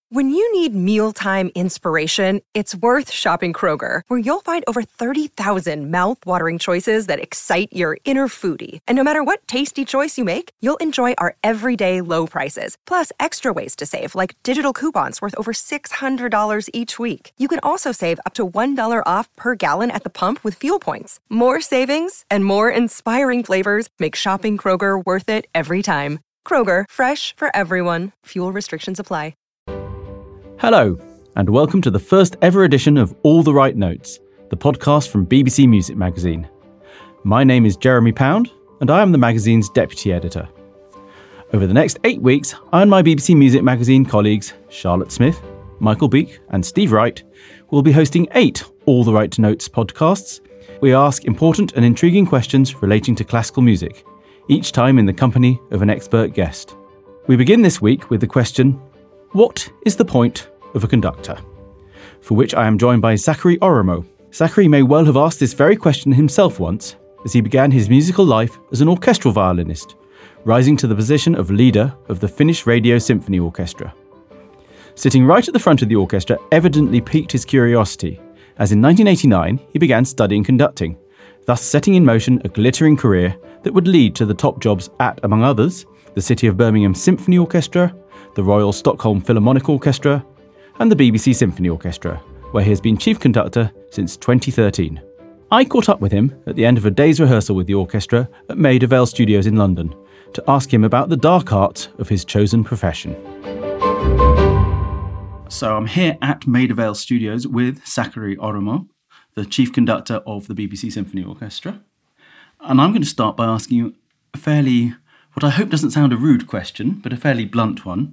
When you need mealtime inspiration, it's worth shopping Kroger, where you'll find over 30,000 mouth-watering choices that excite your inner foodie. And no matter what tasty choice you make, you'll enjoy our everyday low prices, plus extra ways to save, like digital coupons worth over $600 each week. You can also save up to $1 off per gallon at the pump with fuel points. More savings and more inspiring flavors make shopping Kroger worth it every time. Kroger, fresh for everyone. Fuel restrictions apply. Hello, and welcome to the first ever edition of All the Right Notes, the podcast from BBC Music Magazine. My name is Jeremy Pound, and I am the magazine's deputy editor. Over the next 8 weeks, I and my BBC Music Magazine colleagues, Charlotte Smith, Michael Beek, and Steve Wright, will be hosting 8 All the Right Notes podcasts. We ask important and intriguing questions relating to classical music, each time in the company of an expert guest. We begin this week with the question, what is the point of a conductor? For which I am joined by Zachary Oromo. Zachary may well have asked this very question himself once, as he began his musical life as an orchestral violinist, rising to the position of leader of the Finnish Radio Symphony Orchestra. Sitting right at the front of the orchestra evidently piqued his curiosity, as in 1989 he began studying conducting, thus setting in motion a glittering career that would lead to the top jobs at, among others, the City of Birmingham Symphony Orchestra, the Royal Stockholm Philharmonic Orchestra, and the BBC Symphony Orchestra, where he has been chief conductor since 2013. I caught up with him at the end of a day's rehearsal with the orchestra at Maida Vale Studios in London to ask him about the dark arts of his chosen profession. So I'm here at Maida Vale Studios with Zachary Oromo, the chief conductor of the BBC Symphony Orchestra. And I'm going to start by asking you a fairly, what I hope doesn't sound a rude question, but a fairly blunt one.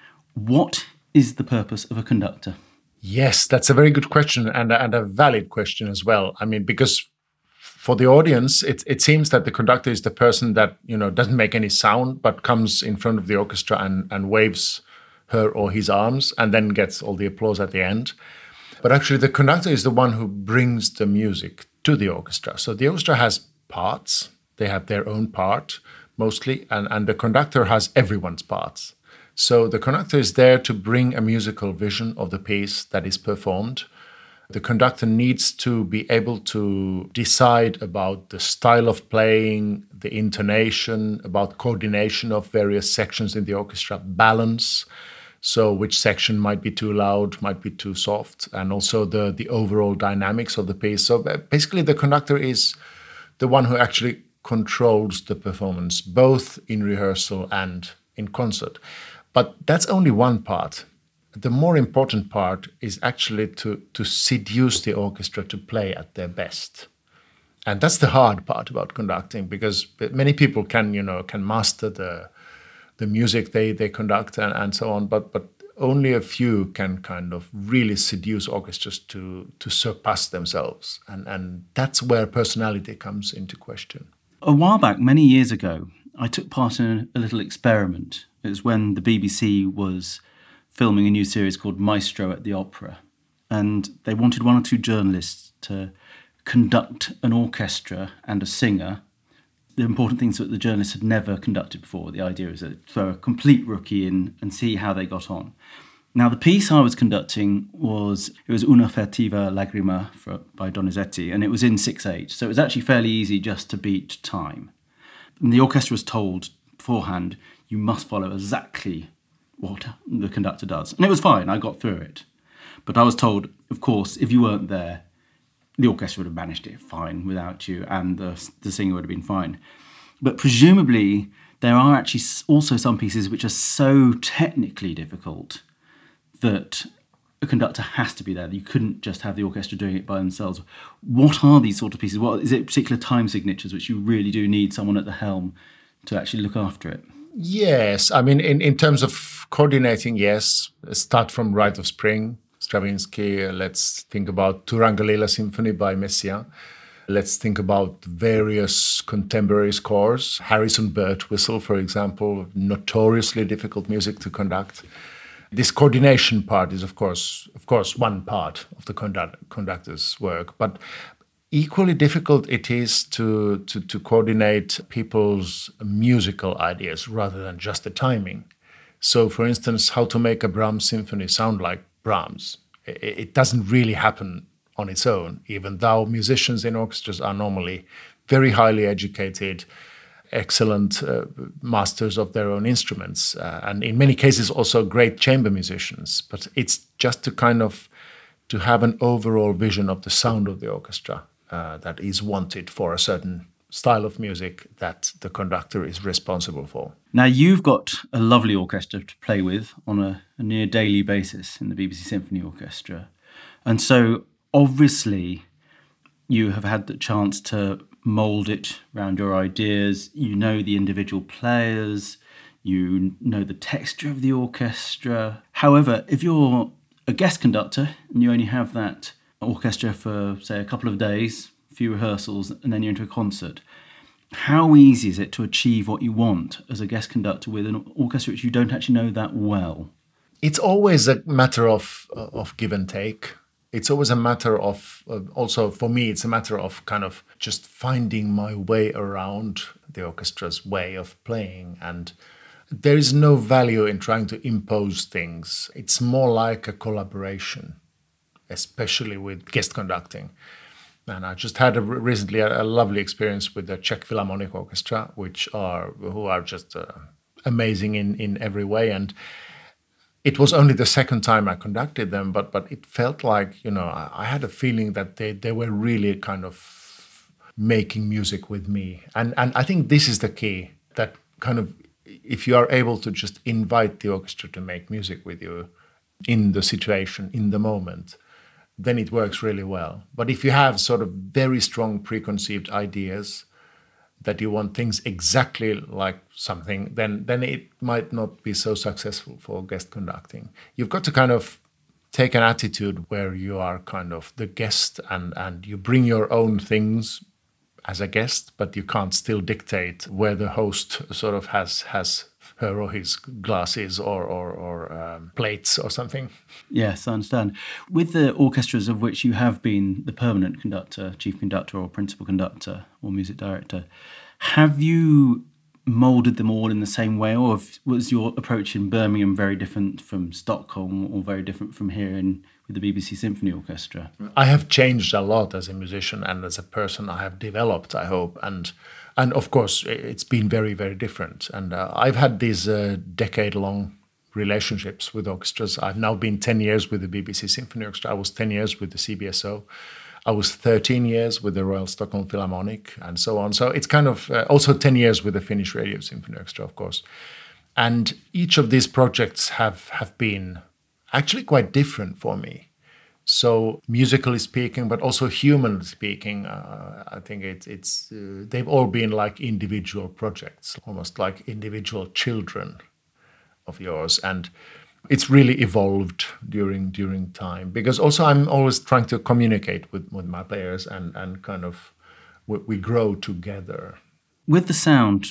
What is the purpose of a conductor? Yes, that's a very good question and a valid question as well. I mean, because for the audience, it seems that the conductor is the person that, doesn't make any sound, but comes in front of the orchestra and waves her or his arms and then gets all the applause at the end. But actually, the conductor is the one who brings the music to the orchestra. So the orchestra has parts. They have their own part, mostly, and the conductor has everyone's parts. So the conductor is there to bring a musical vision of the piece that is performed. The conductor needs to be able to decide about the style of playing, the intonation, about coordination of various sections in the orchestra, balance. So which section might be too loud, might be too soft, and also the overall dynamics of the piece. So basically the conductor is the one who actually controls the performance, both in rehearsal and in concert. But that's only one part. The more important part is actually to seduce the orchestra to play at their best. And that's the hard part about conducting, because many people can master the music they conduct and so on, but only a few can kind of really seduce orchestras to surpass themselves. And that's where personality comes into question. A while back, many years ago, I took part in a little experiment. It was when the BBC was filming a new series called Maestro at the Opera. And they wanted 1 or 2 journalists to conduct an orchestra and a singer. The important things that the journalists had never conducted before. The idea is to throw a complete rookie in and see how they got on. Now, the piece I was conducting was Una furtiva lagrima by Donizetti, and it was in 6/8. So it was actually fairly easy just to beat time. And the orchestra was told beforehand, you must follow exactly what the conductor does. And it was fine, I got through it. But I was told, of course, if you weren't there, the orchestra would have managed it fine without you, and the singer would have been fine. But presumably, there are actually also some pieces which are so technically difficult that a conductor has to be there. You couldn't just have the orchestra doing it by themselves. What are these sort of pieces? What is it particular time signatures which you really do need someone at the helm to actually look after it? Yes, I mean, in terms of coordinating, yes. Start from Rite of Spring, Stravinsky. Let's think about Turangalila Symphony by Messiaen. Let's think about various contemporary scores. Harrison Birtwistle, for example, notoriously difficult music to conduct. This coordination part is, of course, one part of the conductor's work, but equally difficult it is to coordinate people's musical ideas rather than just the timing. So, for instance, how to make a Brahms symphony sound like Brahms. It doesn't really happen on its own, even though musicians in orchestras are normally very highly educated, excellent masters of their own instruments, and in many cases also great chamber musicians. But it's just to have an overall vision of the sound of the orchestra that is wanted for a certain style of music that the conductor is responsible for. Now, you've got a lovely orchestra to play with on a near daily basis in the BBC Symphony Orchestra. And so, obviously, you have had the chance to mould it around your ideas. You know the individual players. You know the texture of the orchestra. However, if you're a guest conductor and you only have that orchestra for, say, a couple of days, a few rehearsals, and then you're into a concert, how easy is it to achieve what you want as a guest conductor with an orchestra which you don't actually know that well? It's always a matter of give and take. It's always a matter of, also for me, it's a matter of kind of just finding my way around the orchestra's way of playing. And there is no value in trying to impose things. It's more like a collaboration, especially with guest conducting. And I just had recently a lovely experience with the Czech Philharmonic Orchestra, who are just amazing in every way. And it was only the second time I conducted them, but it felt like, I had a feeling that they were really kind of making music with me. And I think this is the key, that kind of, if you are able to just invite the orchestra to make music with you in the situation, in the moment, then it works really well. But if you have sort of very strong preconceived ideas that you want things exactly like something, then it might not be so successful for guest conducting. You've got to kind of take an attitude where you are kind of the guest and you bring your own things as a guest, but you can't still dictate where the host sort of has her or his glasses or plates or something. Yes, I understand. With the orchestras of which you have been the permanent conductor, chief conductor or principal conductor or music director, have you moulded them all in the same way, or was your approach in Birmingham very different from Stockholm or very different from here with the BBC Symphony Orchestra? I have changed a lot as a musician and as a person. I have developed, I hope, and of course it's been very, very different. And I've had these decade-long relationships with orchestras. I've now been 10 years with the BBC Symphony Orchestra. I was 10 years with the CBSO. I was 13 years with the Royal Stockholm Philharmonic and so on. So it's kind of also 10 years with the Finnish Radio Symphony Orchestra, of course. And each of these projects have been actually quite different for me. So musically speaking, but also humanly speaking, I think they've all been like individual projects, almost like individual children of yours. And it's really evolved during time, because also I'm always trying to communicate with my players and kind of we grow together. With the sound,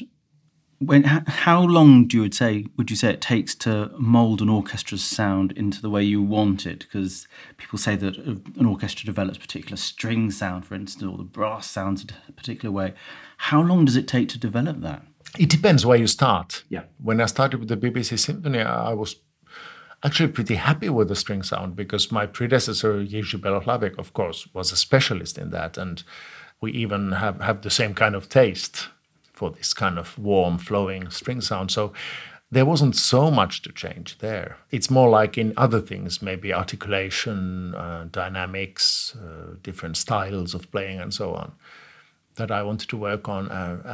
how long would you say it takes to mould an orchestra's sound into the way you want it? Because people say that an orchestra develops particular string sound, for instance, or the brass sounds a particular way. How long does it take to develop that? It depends where you start. Yeah. When I started with the BBC Symphony, I was actually pretty happy with the string sound, because my predecessor, Jiří Belohlavek, of course, was a specialist in that. And we even have the same kind of taste for this kind of warm, flowing string sound. So there wasn't so much to change there. It's more like in other things, maybe articulation, dynamics, different styles of playing and so on, that I wanted to work on.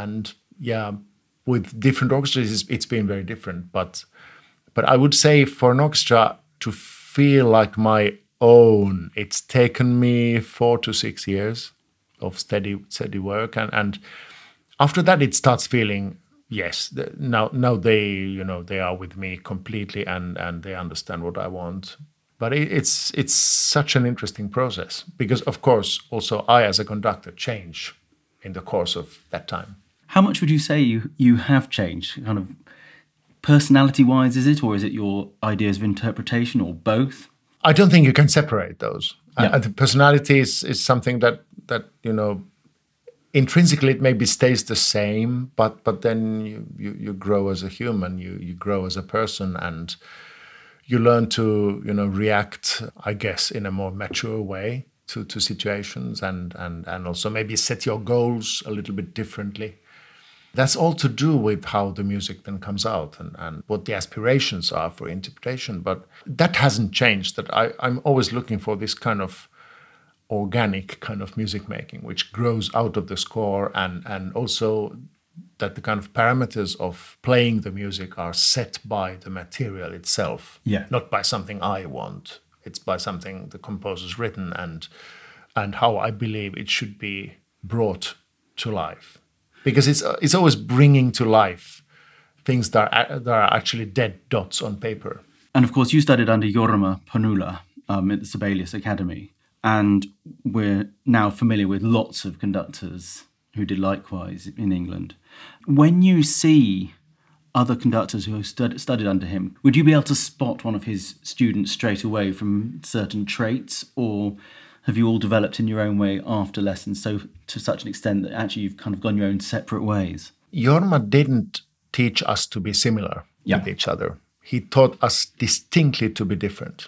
With different orchestras, it's been very different. But I would say for an orchestra to feel like my own, it's taken me 4 to 6 years of steady work. And after that, it starts feeling, yes, now they are with me completely and they understand what I want. But it's such an interesting process, because, of course, also I as a conductor change in the course of that time. How much would you say you have changed, kind of personality-wise, is it? Or is it your ideas of interpretation, or both? I don't think you can separate those. Yeah. The personality is something that intrinsically it maybe stays the same, but then you grow as a human, you grow as a person, and you learn to react, I guess, in a more mature way to situations, and also maybe set your goals a little bit differently. That's all to do with how the music then comes out and what the aspirations are for interpretation. But that hasn't changed, that I'm always looking for this kind of organic kind of music making, which grows out of the score, and also that the kind of parameters of playing the music are set by the material itself, not by something I want. It's by something the composer's written and how I believe it should be brought to life. Because it's always bringing to life things that are actually dead dots on paper. And of course, you studied under Jorma Ponula at the Sibelius Academy, and we're now familiar with lots of conductors who did likewise in England. When you see other conductors who have studied under him, would you be able to spot one of his students straight away from certain traits, or have you all developed in your own way after lessons, so to such an extent that actually you've kind of gone your own separate ways? Jorma didn't teach us to be similar with each other. He taught us distinctly to be different.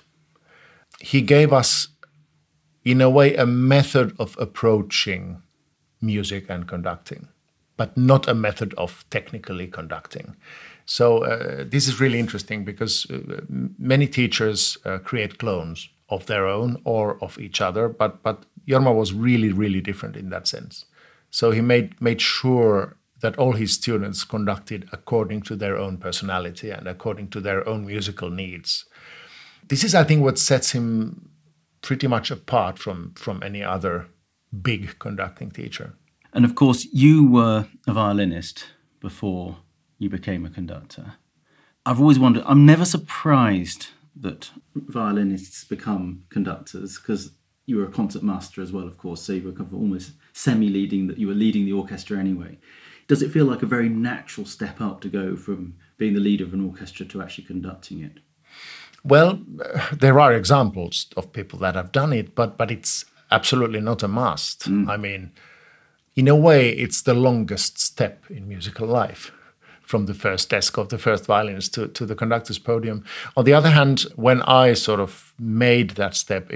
He gave us, in a way, a method of approaching music and conducting, but not a method of technically conducting. So this is really interesting, because many teachers create clones of their own or of each other, but Jorma was really, really different in that sense. So he made sure that all his students conducted according to their own personality and according to their own musical needs. This is, I think, what sets him pretty much apart from any other big conducting teacher. And of course, you were a violinist before you became a conductor. I've always wondered, I'm never surprised that violinists become conductors, because you were a concert master as well, of course, so you were kind of almost semi-leading, that you were leading the orchestra anyway. Does it feel like a very natural step up to go from being the leader of an orchestra to actually conducting it? Well, there are examples of people that have done it, but it's absolutely not a must. I mean, in a way, it's the longest step in musical life, from the first desk of the first violinist to the conductor's podium. On the other hand, when I sort of made that step,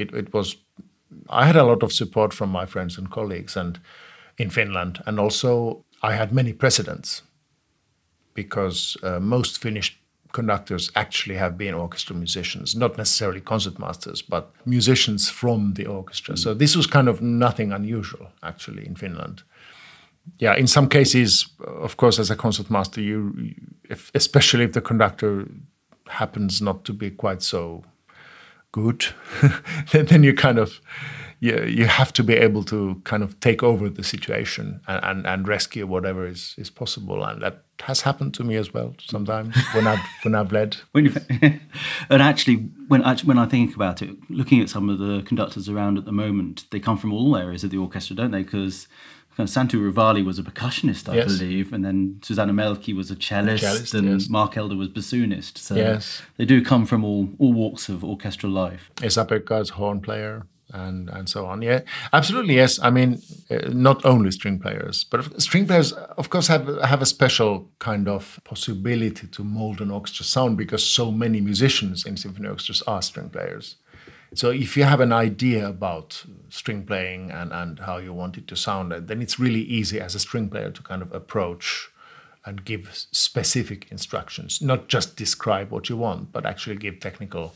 I had a lot of support from my friends and colleagues and in Finland, and also I had many precedents, because most Finnish conductors actually have been orchestra musicians, not necessarily concertmasters, but musicians from the orchestra. So this was kind of nothing unusual, actually, in Finland. Yeah, in some cases, of course, as a concertmaster, especially if the conductor happens not to be quite so good, then you kind of, you have to be able to kind of take over the situation and rescue whatever is possible, and that has happened to me as well sometimes when I've led. And actually, when I think about it, looking at some of the conductors around at the moment, they come from all areas of the orchestra, don't they? Because Santu Rivali was a percussionist, I believe, and then Susanna Melki was a cellist and Mark Elder was bassoonist. So they do come from all walks of orchestral life. Esa-Pekka is horn player and so on. Yeah, absolutely, yes. I mean, not only string players, but string players, of course, have a special kind of possibility to mold an orchestra sound, because so many musicians in symphony orchestras are string players. So if you have an idea about string playing and how you want it to sound, then it's really easy as a string player to kind of approach and give specific instructions, not just describe what you want, but actually give technical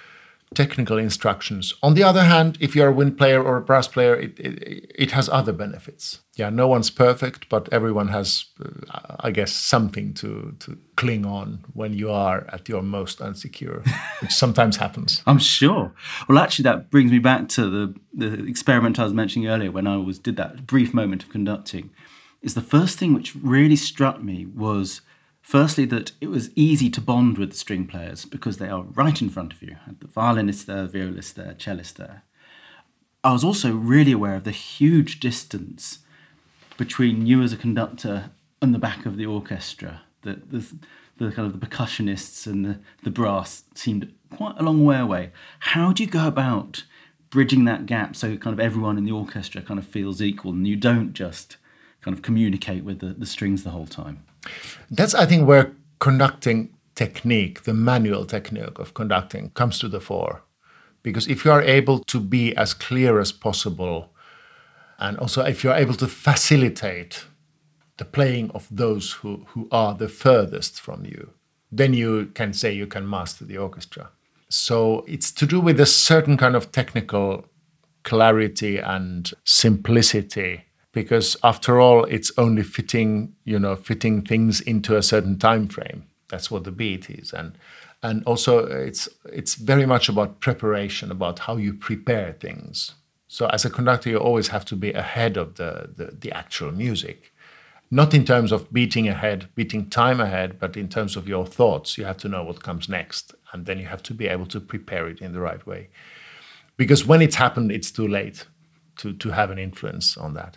instructions. On the other hand, if you're a wind player or a brass player, it has other benefits. Yeah, no one's perfect, but everyone has, I guess, something to cling on when you are at your most unsecure, which sometimes happens. I'm sure. Well, actually, that brings me back to the experiment I was mentioning earlier when I did that brief moment of conducting. Is the first thing which really struck me was, firstly, that it was easy to bond with the string players because they are right in front of you. The violinist there, the violist there, cellist there. I was also really aware of the huge distance between you as a conductor and the back of the orchestra. The kind of the percussionists and the brass seemed quite a long way away. How do you go about bridging that gap so kind of everyone in the orchestra kind of feels equal and you don't just kind of communicate with the strings the whole time? That's, I think, where conducting technique, the manual technique of conducting, comes to the fore. Because if you are able to be as clear as possible, and also if you're able to facilitate the playing of those who are the furthest from you, then you can say you can master the orchestra. So it's to do with a certain kind of technical clarity and simplicity, because after all, it's only fitting things into a certain time frame. That's what the beat is. And also it's very much about preparation, about how you prepare things. So as a conductor, you always have to be ahead of the actual music. Not in terms of beating time ahead, but in terms of your thoughts. You have to know what comes next, and then you have to be able to prepare it in the right way. Because when it's happened, it's too late to have an influence on that.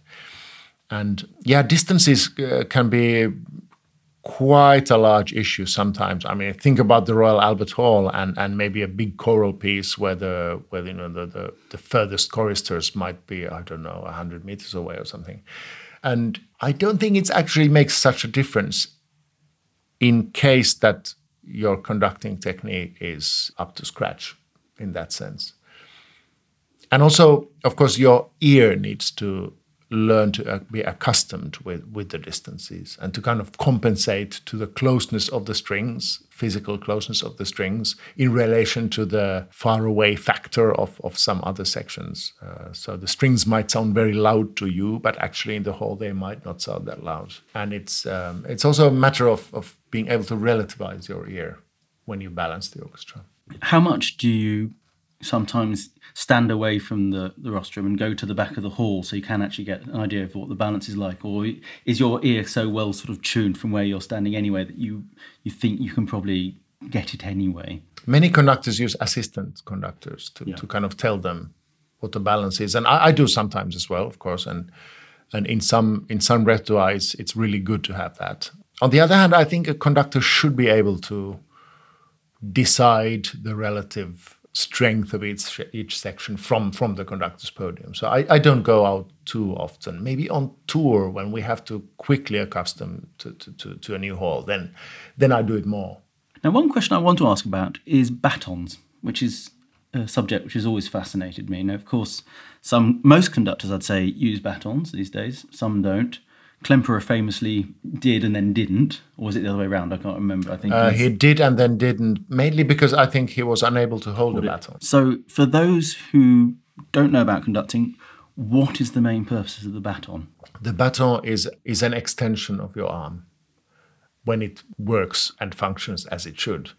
And yeah, distances can be quite a large issue sometimes. I mean, think about the Royal Albert Hall and maybe a big choral piece where the furthest choristers might be, 100 meters away or something. And I don't think it actually makes such a difference in case that your conducting technique is up to scratch in that sense. And also, of course, your ear needs to learn to be accustomed with the distances and to kind of compensate to the closeness of the strings, physical closeness of the strings, in relation to the far away factor of some other sections. So the strings might sound very loud to you, but actually in the whole they might not sound that loud. And it's also a matter of being able to relativize your ear when you balance the orchestra. How much do you sometimes stand away from the rostrum and go to the back of the hall so you can actually get an idea of what the balance is like? Or is your ear so well sort of tuned from where you're standing anyway that you think you can probably get it anyway? Many conductors use assistant conductors to kind of tell them what the balance is. And I do sometimes as well, of course. And in some repertoires, it's really good to have that. On the other hand, I think a conductor should be able to decide the relative strength of each section from the conductor's podium. So I don't go out too often. Maybe on tour when we have to quickly accustom to a new hall, then I do it more. Now, one question I want to ask about is batons, which is a subject which has always fascinated me. Now, of course, most conductors, I'd say, use batons these days. Some don't. Klemperer famously did and then didn't, or was it the other way around? I can't remember. I think he did and then didn't, mainly because I think he was unable to hold the baton. So for those who don't know about conducting, what is the main purpose of the baton? The baton is an extension of your arm when it works and functions as it should.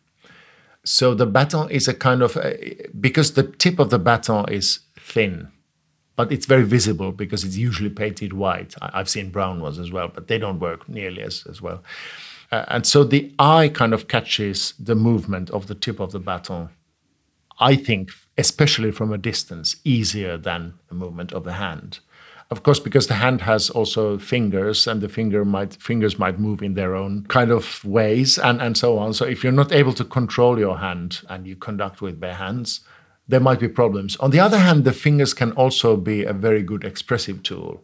So the baton is a kind of, because the tip of the baton is thin, but it's very visible because it's usually painted white. I've seen brown ones as well, but they don't work nearly as well. And so the eye kind of catches the movement of the tip of the baton, I think, especially from a distance, easier than the movement of the hand. Of course, because the hand has also fingers, and the fingers might move in their own kind of ways and so on. So if you're not able to control your hand and you conduct with bare hands, there might be problems. On the other hand, the fingers can also be a very good expressive tool.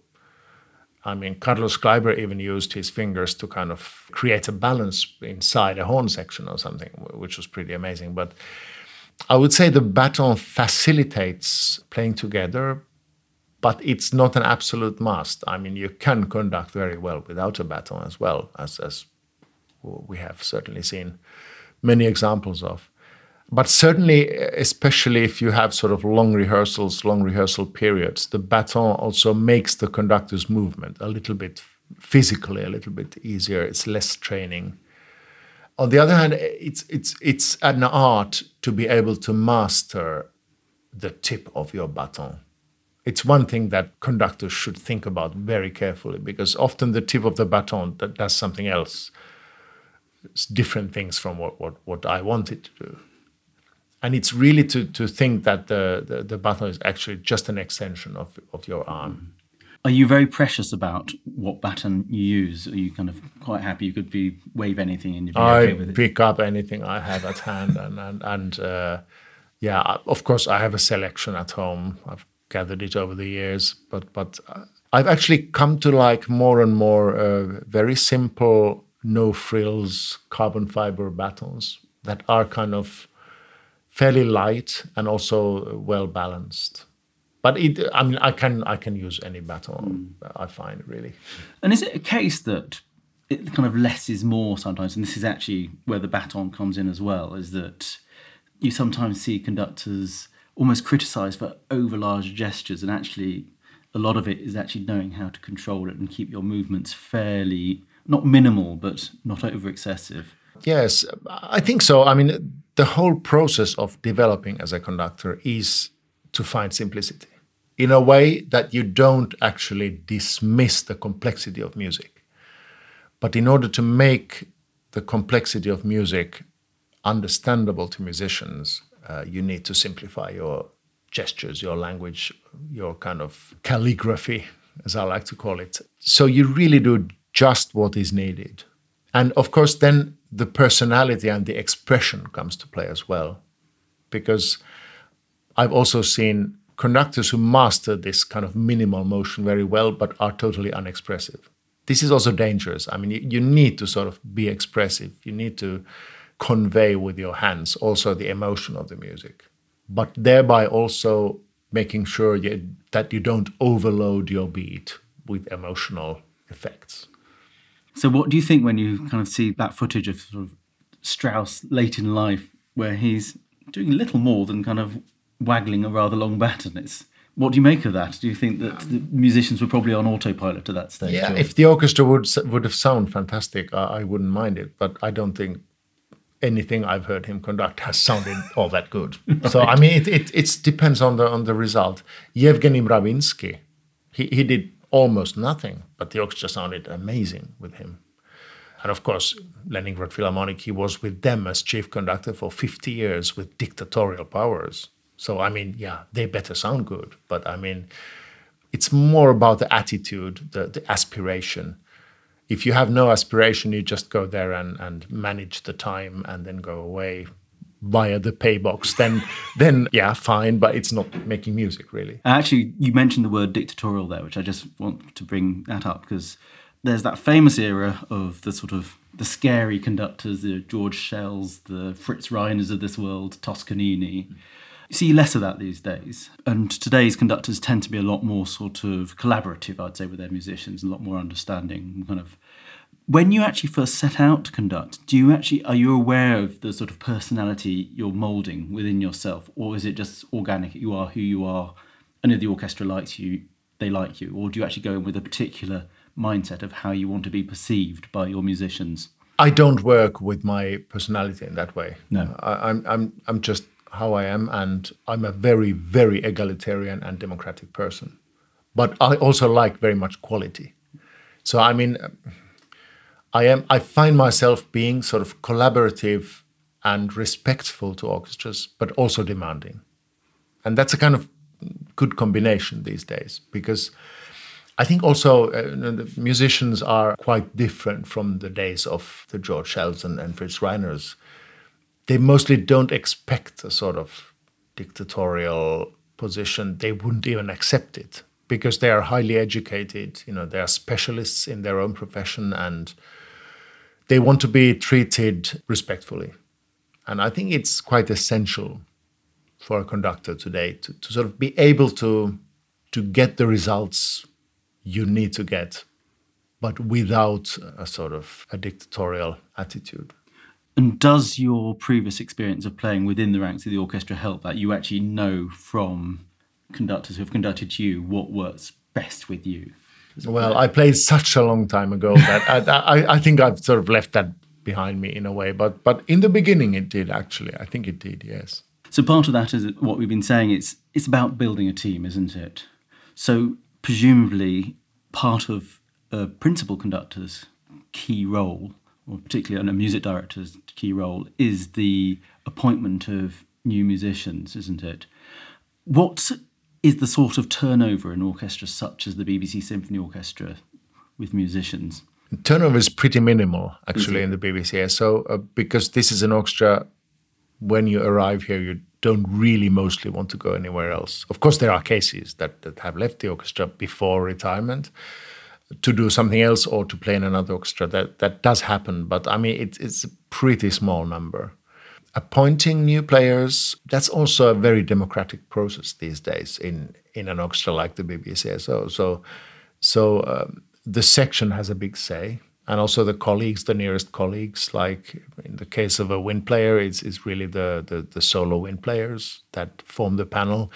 I mean, Carlos Kleiber even used his fingers to kind of create a balance inside a horn section or something, which was pretty amazing. But I would say the baton facilitates playing together, but it's not an absolute must. I mean, you can conduct very well without a baton as well, as we have certainly seen many examples of. But certainly, especially if you have sort of long rehearsal periods, the baton also makes the conductor's movement a little bit physically a little bit easier. It's less training. On the other hand, it's an art to be able to master the tip of your baton. It's one thing that conductors should think about very carefully, because often the tip of the baton that does something else. It's different things from what I want it to do. And it's really to think that the baton is actually just an extension of your arm. Are you very precious about what baton you use? Are you kind of quite happy you could wave anything and you'd be okay with it? I pick up anything I have at hand. and of course, I have a selection at home. I've gathered it over the years. But I've actually come to like more and more very simple, no frills carbon fiber batons that are kind of fairly light and also well balanced. But I can use any baton. I find really. And is it a case that it kind of less is more sometimes? And this is actually where the baton comes in as well. Is that you sometimes see conductors almost criticised for over large gestures, and actually a lot of it is actually knowing how to control it and keep your movements fairly not minimal but not over excessive. Yes, I think so. I mean, the whole process of developing as a conductor is to find simplicity in a way that you don't actually dismiss the complexity of music. But in order to make the complexity of music understandable to musicians, you need to simplify your gestures, your language, your kind of calligraphy, as I like to call it. So you really do just what is needed. And of course, then the personality and the expression comes to play as well. Because I've also seen conductors who master this kind of minimal motion very well, but are totally unexpressive. This is also dangerous. I mean, you need to sort of be expressive. You need to convey with your hands also the emotion of the music, but thereby also making sure that you don't overload your beat with emotional effects. So what do you think when you kind of see that footage of sort of Strauss late in life where he's doing little more than kind of waggling a rather long baton? What do you make of that? Do you think that the musicians were probably on autopilot at that stage? Yeah, if the orchestra would have sounded fantastic, I wouldn't mind it. But I don't think anything I've heard him conduct has sounded all that good. Right. So I mean, it depends on the result. Yevgeny Mravinsky, he did almost nothing, but the orchestra sounded amazing with him. And of course, Leningrad Philharmonic, he was with them as chief conductor for 50 years with dictatorial powers. So, I mean, yeah, they better sound good. But, I mean, it's more about the attitude, the aspiration. If you have no aspiration, you just go there and manage the time and then go away via the pay box, then yeah, fine, but it's not making music, really. Actually, you mentioned the word dictatorial there, which I just want to bring that up, because there's that famous era of the sort of the scary conductors, the George Shells, the Fritz Reiners of this world, Toscanini. You see less of that these days. And today's conductors tend to be a lot more sort of collaborative, I'd say, with their musicians, a lot more understanding. Kind of. When you actually first set out to conduct, are you aware of the sort of personality you're moulding within yourself? Or is it just organic? You are who you are, and if the orchestra likes you, they like you? Or do you actually go in with a particular mindset of how you want to be perceived by your musicians? I don't work with my personality in that way. No. I'm just how I am, and I'm a very, very egalitarian and democratic person. But I also like very much quality. So, I mean, I find myself being sort of collaborative and respectful to orchestras, but also demanding. And that's a kind of good combination these days, because I think also the musicians are quite different from the days of the George Shells and Fritz Reiners. They mostly don't expect a sort of dictatorial position. They wouldn't even accept it because they are highly educated. They are specialists in their own profession and they want to be treated respectfully. And I think it's quite essential for a conductor today to sort of be able to get the results you need to get, but without a sort of a dictatorial attitude. And does your previous experience of playing within the ranks of the orchestra help that? You actually know from conductors who have conducted you what works best with you? Well, I played such a long time ago that I think I've sort of left that behind me in a way. But in the beginning it did, actually. I think it did, yes. So part of that is what we've been saying. It's about building a team, isn't it? So presumably part of a principal conductor's key role, or particularly a music director's key role, is the appointment of new musicians, isn't it? What is the sort of turnover in orchestras such as the BBC Symphony Orchestra with musicians? Turnover is pretty minimal, actually, in the BBC. So because this is an orchestra, when you arrive here, you don't really mostly want to go anywhere else. Of course, there are cases that have left the orchestra before retirement to do something else or to play in another orchestra. That does happen, but I mean, it's a pretty small number. Appointing new players, that's also a very democratic process these days in an orchestra like the BBCSO. So the section has a big say, and also the colleagues, the nearest colleagues, like in the case of a wind player, it's really the solo wind players that form the panel.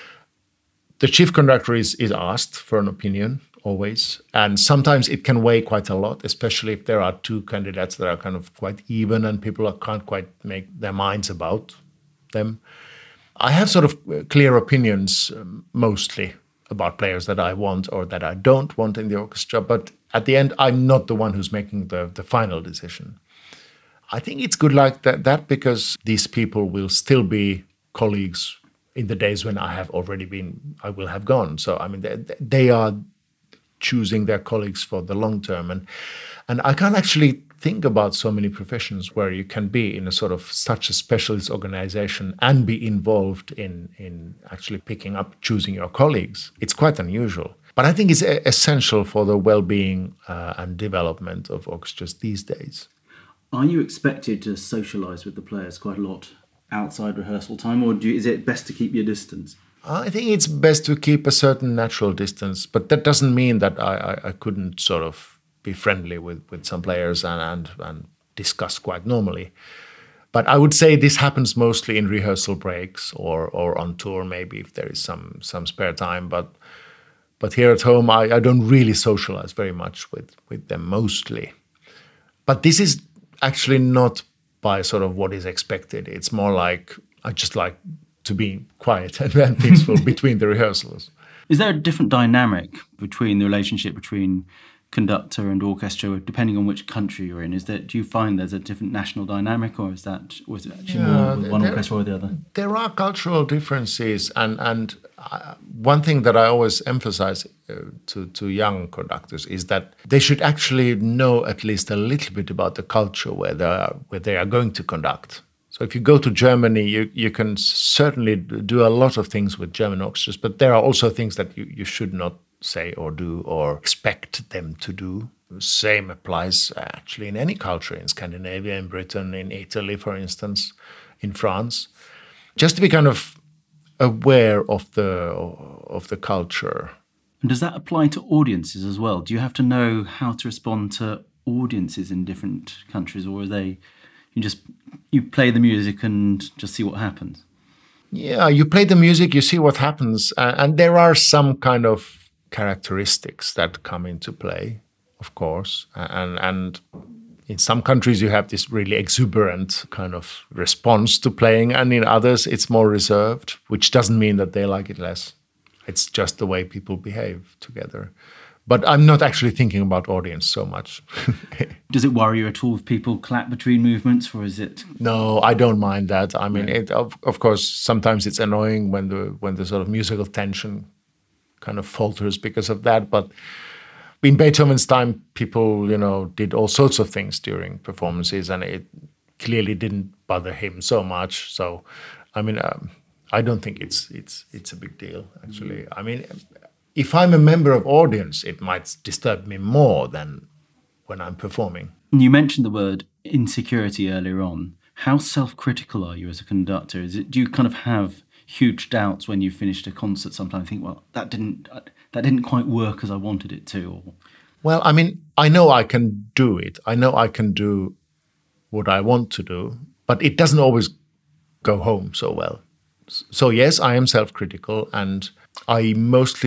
The chief conductor is asked for an opinion always, and sometimes it can weigh quite a lot, especially if there are two candidates that are kind of quite even and people can't quite make their minds about them. I have sort of clear opinions mostly about players that I want or that I don't want in the orchestra, but at the end, I'm not the one who's making the final decision. I think it's good like that because these people will still be colleagues in the days when I will have gone. So, I mean, they are choosing their colleagues for the long term. And I can't actually think about so many professions where you can be in a sort of such a specialist organization and be involved in actually picking up, choosing your colleagues. It's quite unusual. But I think it's essential for the well-being and development of orchestras these days. Are you expected to socialise with the players quite a lot outside rehearsal time, or is it best to keep your distance? I think it's best to keep a certain natural distance, but that doesn't mean that I couldn't sort of be friendly with some players and discuss quite normally. But I would say this happens mostly in rehearsal breaks or on tour, maybe if there is some spare time. But here at home, I don't really socialize very much with them mostly. But this is actually not by sort of what is expected. It's more like I just like to be quiet and peaceful between the rehearsals. Is there a different dynamic between the relationship between conductor and orchestra, depending on which country you're in? Do you find there's a different national dynamic, or is it actually more with one orchestra or the other? There are cultural differences, and one thing that I always emphasize to young conductors is that they should actually know at least a little bit about the culture where they are going to conduct. So if you go to Germany, you can certainly do a lot of things with German orchestras, but there are also things that you should not say or do or expect them to do. The same applies actually in any culture, in Scandinavia, in Britain, in Italy, for instance, in France. Just to be kind of aware of the culture. And does that apply to audiences as well? Do you have to know how to respond to audiences in different countries, or are they... You play the music and just see what happens? Yeah, you play the music, you see what happens. And there are some kind of characteristics that come into play, of course. And in some countries, you have this really exuberant kind of response to playing. And in others, it's more reserved, which doesn't mean that they like it less. It's just the way people behave together. But I'm not actually thinking about audience so much. Does it worry you at all if people clap between movements, or is it? No, I don't mind that. I mean, of course, sometimes it's annoying when the sort of musical tension kind of falters because of that. But in Beethoven's time, people, did all sorts of things during performances, and it clearly didn't bother him so much. So, I mean, I don't think it's a big deal, actually. I mean, if I'm a member of audience, it might disturb me more than when I'm performing. You mentioned the word insecurity earlier on. How self-critical are you as a conductor? Do you kind of have huge doubts when you've finished a concert sometimes? Think, well, that didn't quite work as I wanted it to? Or... Well, I mean, I know I can do it. I know I can do what I want to do, but it doesn't always go home so well. So yes, I am self-critical, and I mostly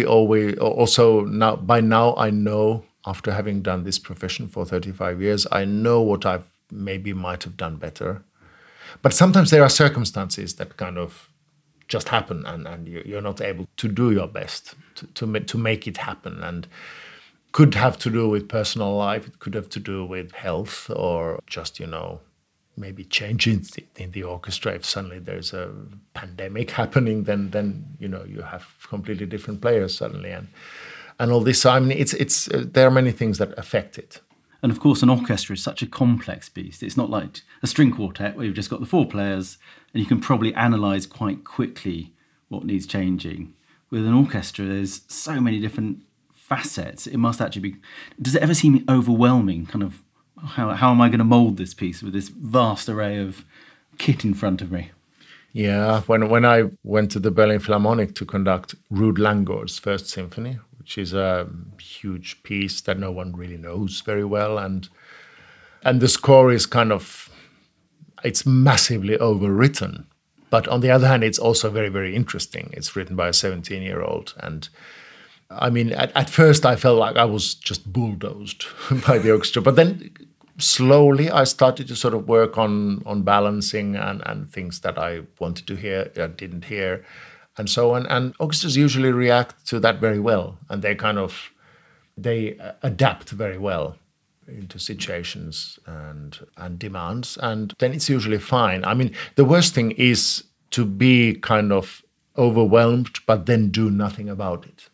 by now I know, after having done this profession for 35 years, I know what I might have done better. But sometimes there are circumstances that kind of just happen, and you're not able to do your best to make it happen. And could have to do with personal life, it could have to do with health, or just, maybe changes in the orchestra. If suddenly there's a pandemic happening, then you have completely different players suddenly, and all this. So, I mean, it's there are many things that affect it. And of course, an orchestra is such a complex beast. It's not like a string quartet where you've just got the 4 players and you can probably analyse quite quickly what needs changing. With an orchestra, there's so many different facets. It must actually be... Does it ever seem overwhelming? Kind of, how am I going to mould this piece with this vast array of kit in front of me? Yeah, when I went to the Berlin Philharmonic to conduct Ruud Langgaard's First Symphony, which is a huge piece that no one really knows very well, and the score is it's massively overwritten. But on the other hand, it's also very, very interesting. It's written by a 17-year-old. And I mean, at first I felt like I was just bulldozed by the orchestra. But then slowly I started to sort of work on balancing and things that I wanted to hear, that didn't hear, and so on. And orchestras usually react to that very well. And they adapt very well into situations and demands. And then it's usually fine. I mean, the worst thing is to be kind of overwhelmed, but then do nothing about it.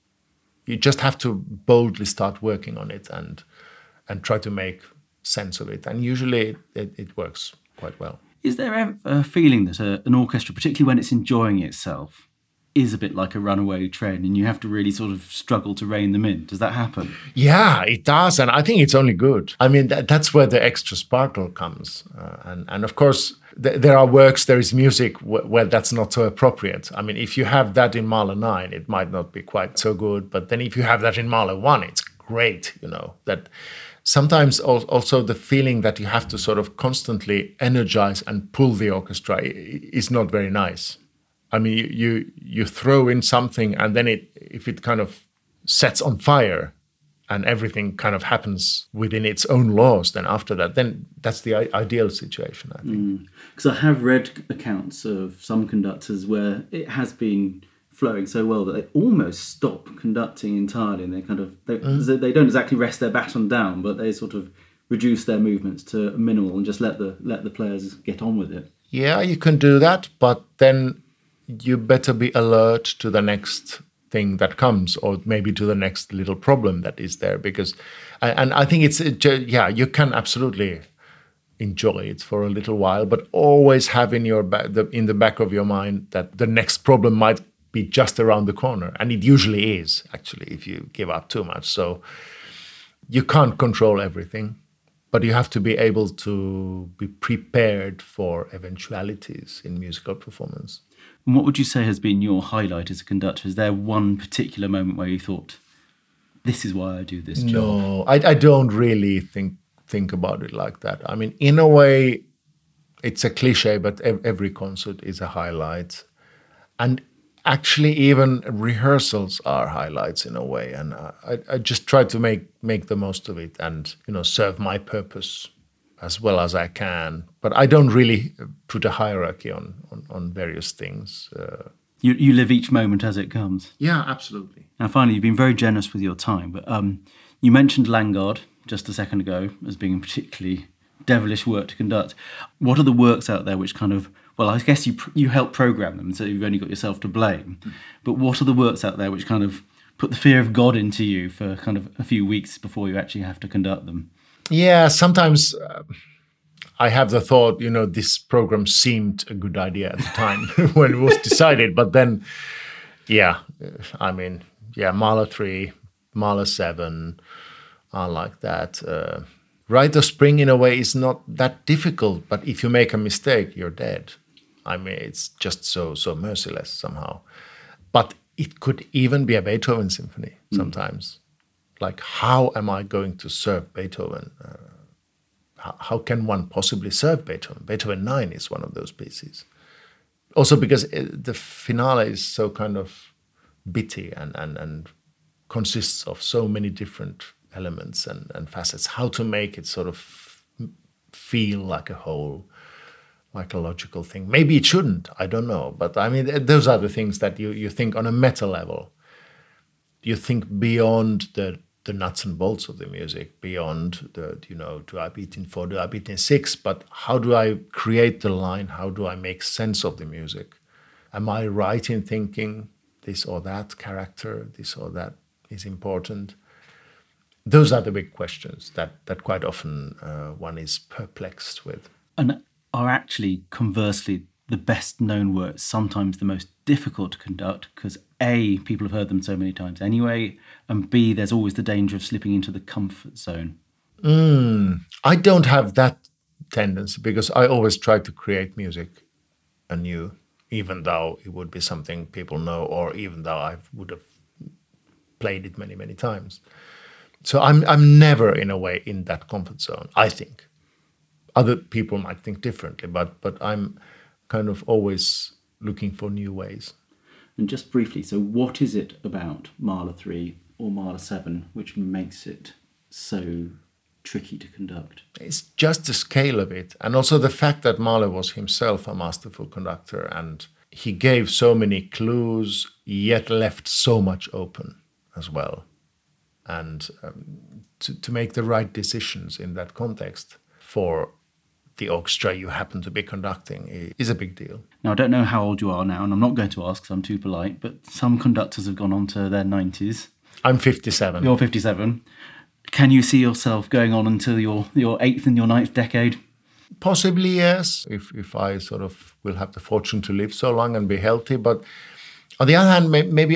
You just have to boldly start working on it and try to make sense of it. And usually it works quite well. Is there ever a feeling that an orchestra, particularly when it's enjoying itself, is a bit like a runaway train and you have to really sort of struggle to rein them in? Does that happen? Yeah, it does. And I think it's only good. I mean, that's where the extra sparkle comes. And of course, there are works, there is music where that's not so appropriate. I mean, if you have that in Mahler 9, it might not be quite so good. But then if you have that in Mahler 1, it's great, that sometimes also the feeling that you have to sort of constantly energize and pull the orchestra is not very nice. I mean, you throw in something and then if it kind of sets on fire and everything kind of happens within its own laws, then after that, then that's the ideal situation, I think. Because I have read accounts of some conductors where it has been flowing so well that they almost stop conducting entirely, and they don't exactly rest their baton down, but they sort of reduce their movements to minimal and just let the players get on with it. Yeah, you can do that, but then you better be alert to the next thing that comes, or maybe to the next little problem that is there. Because, and I think you can absolutely enjoy it for a little while, but always have in the back of your mind that the next problem might be just around the corner, and it usually is actually if you give up too much. So you can't control everything, but you have to be able to be prepared for eventualities in musical performance. And what would you say has been your highlight as a conductor? Is there one particular moment where you thought, this is why I do this job? No, I don't really think about it like that. I mean, in a way, it's a cliche, but every concert is a highlight. And actually, even rehearsals are highlights in a way. And I just try to make the most of it and, serve my purpose as well as I can. But I don't really put a hierarchy on various things. You live each moment as it comes. Yeah, absolutely. Now, finally, you've been very generous with your time. But you mentioned Langgaard just a second ago as being a particularly devilish work to conduct. What are the works out there which kind of, well, I guess you help program them, so you've only got yourself to blame. But what are the works out there which kind of put the fear of God into you for kind of a few weeks before you actually have to conduct them? Yeah, sometimes I have the thought, this program seemed a good idea at the time when it was decided. But then, Mahler 3, Mahler 7, I like that. Rite of Spring, in a way, is not that difficult. But if you make a mistake, you're dead. I mean, it's just so merciless somehow. But it could even be a Beethoven symphony sometimes. Like, how am I going to serve Beethoven? How can one possibly serve Beethoven? Beethoven 9 is one of those pieces. Also because the finale is so kind of bitty and consists of so many different elements and facets. How to make it sort of feel like a whole, like a logical thing. Maybe it shouldn't, I don't know. But I mean, those are the things that you think on a meta level. You think beyond the nuts and bolts of the music, beyond do I beat in 4, do I beat in 6, but how do I create the line? How do I make sense of the music? Am I right in thinking this or that character, this or that is important? those are the big questions that quite often one is perplexed with. And are actually, conversely, the best known works sometimes the most difficult to conduct because A, people have heard them so many times anyway, and B, there's always the danger of slipping into the comfort zone? I don't have that tendency because I always try to create music anew, even though it would be something people know or even though I would have played it many, many times. So I'm never, in a way, in that comfort zone, I think. Other people might think differently, but I'm kind of always looking for new ways. And just briefly, so what is it about Mahler 3 or Mahler 7 which makes it so tricky to conduct? It's just the scale of it, and also the fact that Mahler was himself a masterful conductor, and he gave so many clues, yet left so much open as well. And to make the right decisions in that context for the orchestra you happen to be conducting is a big deal. Now, I don't know how old you are now, and I'm not going to ask because I'm too polite, but some conductors have gone on to their 90s. I'm 57. You're 57. Can you see yourself going on until your 8th and your 9th decade? Possibly, yes, if I sort of will have the fortune to live so long and be healthy. But on the other hand, maybe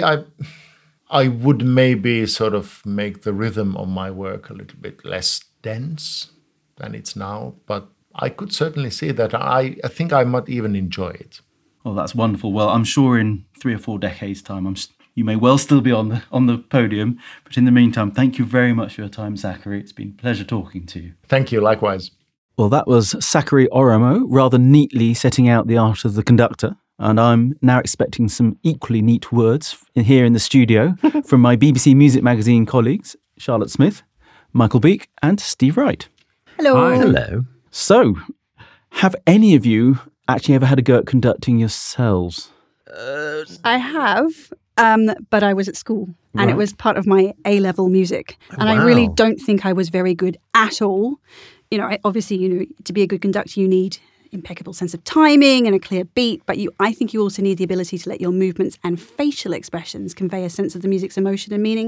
I would maybe sort of make the rhythm of my work a little bit less dense than it's now. But I could certainly see that. I think I might even enjoy it. Oh, that's wonderful. Well, I'm sure in 3 or 4 decades' time, you may well still be on the podium. But in the meantime, thank you very much for your time, Zachary. It's been a pleasure talking to you. Thank you, likewise. Well, that was Zachary Oromo, rather neatly setting out the art of the conductor. And I'm now expecting some equally neat words here in the studio from my BBC Music Magazine colleagues, Charlotte Smith, Michael Beek and Steve Wright. Hello. Hi. Hello. So, have any of you actually ever had a go at conducting yourselves? I have, but I was at school and Right. it was part of my A-level music. And I really don't think I was very good at all. Obviously, to be a good conductor, you need impeccable sense of timing and a clear beat, but I think you also need the ability to let your movements and facial expressions convey a sense of the music's emotion and meaning.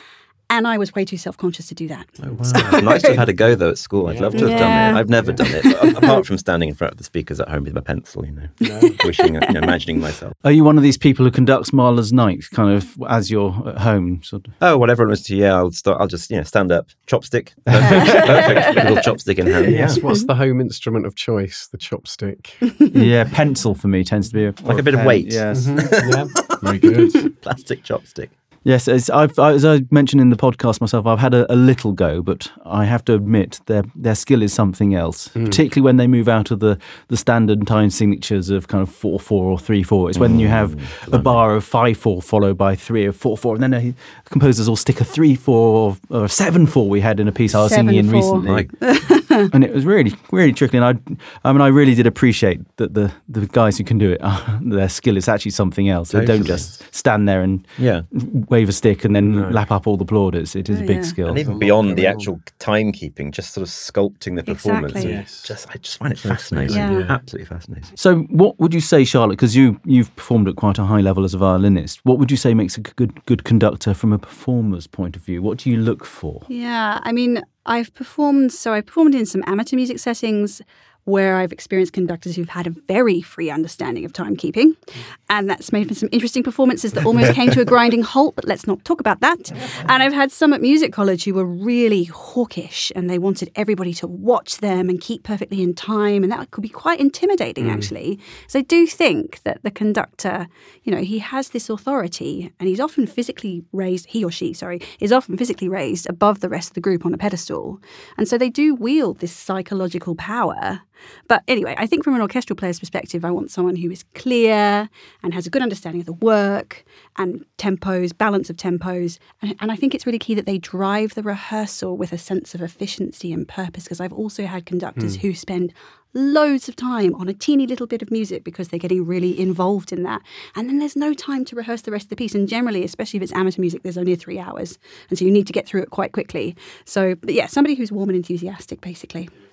And I was way too self-conscious to do that. Oh, wow. Nice to have had a go, though, at school. I'd love to have done it. I've never done it, apart from standing in front of the speakers at home with my pencil, wishing, imagining myself. Are you one of these people who conducts Mahler's Night, kind of as you're at home? Sort of? Oh, whatever it was to, I'll just, stand up, chopstick. Perfect. Little chopstick in hand. Yes, what's the home instrument of choice? The chopstick. Yeah, pencil for me tends to be like a bit of weight. Yes. Yeah, very good. Plastic chopstick. Yes, as I mentioned in the podcast myself, I've had a little go, but I have to admit their skill is something else, particularly when they move out of the standard time signatures of kind of 4/4 or 3/4. It's when you have a bar of 5/4 followed by 3 or 4/4, and then the composers will stick a 3/4 or a 7/4 we had in a piece I was singing in 7/4. recently. And it was really, really tricky. And I really did appreciate that the guys who can do it, their skill is actually something else. They don't just stand there and wave a stick and then lap up all the plaudits. It is a big skill. And even beyond the actual timekeeping, just sort of sculpting the performance. Exactly. Yes. I just find it fascinating. Yeah. Absolutely fascinating. So what would you say, Charlotte, because you've performed at quite a high level as a violinist, what would you say makes a good conductor from a performer's point of view? What do you look for? Yeah, I mean, I performed in some amateur music settings where I've experienced conductors who've had a very free understanding of timekeeping. And that's made for some interesting performances that almost came to a grinding halt, but let's not talk about that. And I've had some at music college who were really hawkish and they wanted everybody to watch them and keep perfectly in time. And that could be quite intimidating, actually. So I do think that the conductor, he has this authority and he's often physically raised, he or she, is often physically raised above the rest of the group on a pedestal. And so they do wield this psychological power. But anyway, I think from an orchestral player's perspective, I want someone who is clear and has a good understanding of the work and tempos, balance of tempos. And I think it's really key that they drive the rehearsal with a sense of efficiency and purpose, because I've also had conductors who spend loads of time on a teeny little bit of music because they're getting really involved in that. And then there's no time to rehearse the rest of the piece. And generally, especially if it's amateur music, there's only 3 hours. And so you need to get through it quite quickly. So, but yeah, somebody who's warm and enthusiastic, basically.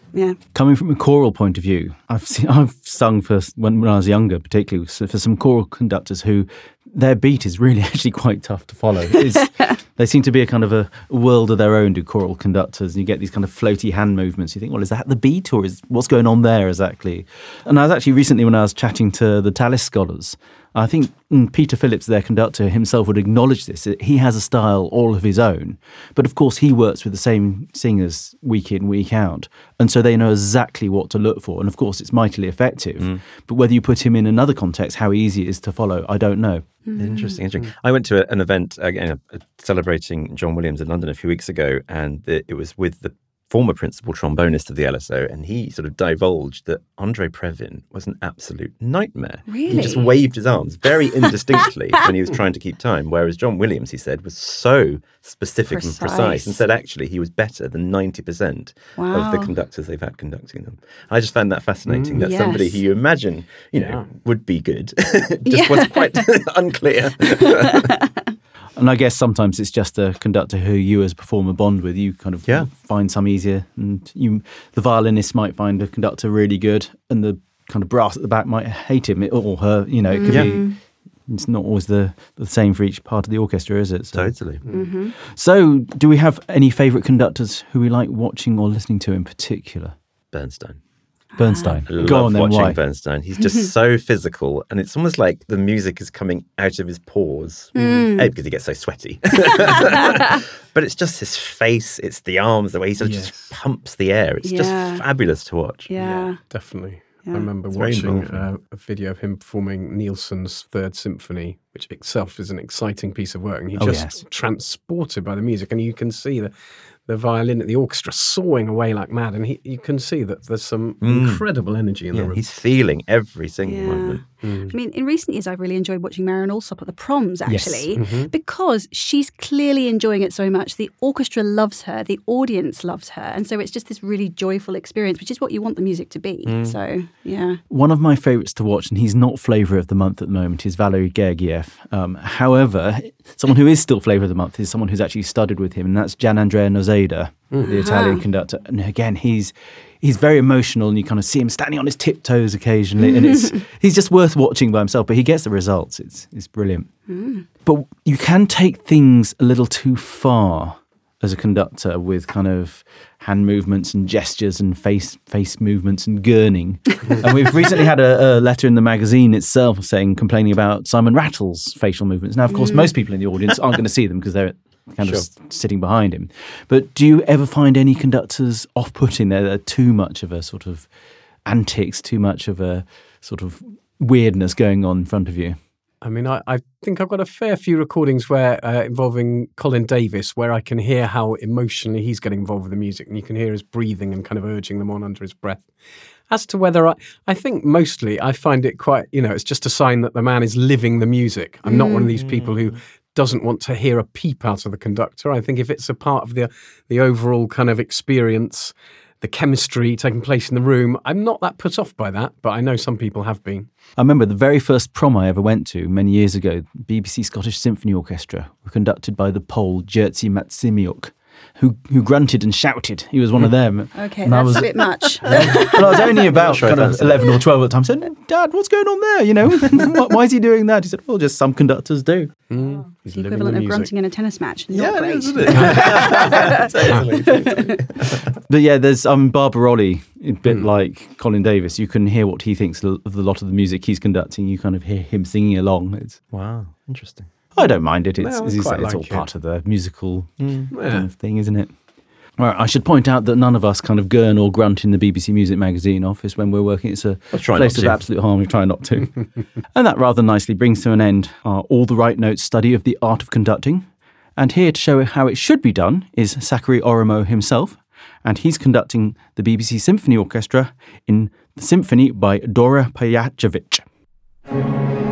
Yeah. Coming from a choral point of view, I've sung for when I was younger, particularly for some choral conductors who their beat is really actually quite tough to follow. They seem to be a kind of a world of their own, do choral conductors, and you get these kind of floaty hand movements. You think, well, is that the beat or is what's going on there exactly? And I was actually recently, when I was chatting to the Tallis scholars, I think Peter Phillips, their conductor himself, would acknowledge this. He has a style all of his own. But of course, he works with the same singers week in, week out. And so they know exactly what to look for. And of course, it's mightily effective. But whether you put him in another context, how easy it is to follow, I don't know. Interesting. I went to an event, again, celebrating John Williams in London a few weeks ago, and it was with the former principal trombonist of the LSO, and he sort of divulged that Andre Previn was an absolute nightmare. Really? He just waved his arms very indistinctly when he was trying to keep time, whereas John Williams, he said, was so specific and precise, and said actually he was better than 90% of the conductors they've had conducting them. I just found that fascinating, that somebody who you imagine, would be good, just was quite unclear. And I guess sometimes it's just a conductor who you as a performer bond with. You kind of find some easier, and the violinist might find a conductor really good, and the kind of brass at the back might hate him or her. It could be. It's not always the same for each part of the orchestra, is it? So. Totally. Mm-hmm. So, do we have any favourite conductors who we like watching or listening to in particular? Bernstein. Bernstein. I Go on love then, watching why? Bernstein. He's just so physical, and it's almost like the music is coming out of his pores because he gets so sweaty. But it's just his face, it's the arms, the way he sort of just pumps the air. It's just fabulous to watch. Yeah. Definitely. Yeah. I remember watching a video of him performing Nielsen's Third Symphony, which itself is an exciting piece of work, and he's just transported by the music, and you can see the violin at the orchestra sawing away like mad, and you can see that there's some incredible energy in the room. He's feeling every single moment. I mean, in recent years, I've really enjoyed watching Marion Alsop at the Proms, actually, because she's clearly enjoying it so much. The orchestra loves her, the audience loves her, and so it's just this really joyful experience, which is what you want the music to be. So, yeah. One of my favourites to watch, and he's not Flavour of the Month at the moment, is Valery Gergiev. However, someone who is still Flavour of the Month is someone who's actually studied with him, and that's Gian Andrea Nozeda, the Italian conductor. And again, he's very emotional, and you kind of see him standing on his tiptoes occasionally, and he's just worth watching by himself, but he gets the results. It's brilliant. But you can take things a little too far as a conductor with kind of hand movements and gestures and face movements and gurning. And we've recently had a letter in the magazine itself complaining about Simon Rattle's facial movements. Now, of course, most people in the audience aren't going to see them because they're kind of sitting behind him. But do you ever find any conductors off-putting there that are too much of a sort of antics, too much of a sort of weirdness going on in front of you? I mean, I think I've got a fair few recordings where involving Colin Davis, where I can hear how emotionally he's getting involved with the music, and you can hear his breathing and kind of urging them on under his breath. As to whether I think mostly I find it quite, it's just a sign that the man is living the music. I'm not one of these people who doesn't want to hear a peep out of the conductor. I think if it's a part of the overall kind of experience, the chemistry taking place in the room, I'm not that put off by that, but I know some people have been. I remember the very first prom I ever went to many years ago, BBC Scottish Symphony Orchestra, were conducted by the Pole Jerzy Maksimiuk, who grunted and shouted. He was one of them. Okay, and that's a bit much. And I was only about kind of 11 or 12 at the time. I said, Dad, what's going on there? Why is he doing that? He said, well, just some conductors do. It's the equivalent of grunting in a tennis match. Not great. Isn't it? Totally. But yeah, there's Barbarolli, a bit like Colin Davis. You can hear what he thinks of a lot of the music he's conducting. You kind of hear him singing along. Wow, interesting. I don't mind it. It's, No, as you say, it's all it. part of the musical kind of thing, isn't it? Well, I should point out that none of us kind of gurn or grunt in the BBC Music Magazine office when we're working. It's a place of absolute harm. We try not to. And that rather nicely brings to an end our All the Right Notes study of the art of conducting. And here to show how it should be done is Sakari Oromo himself. And he's conducting the BBC Symphony Orchestra in the Symphony by Dora Pajacevic.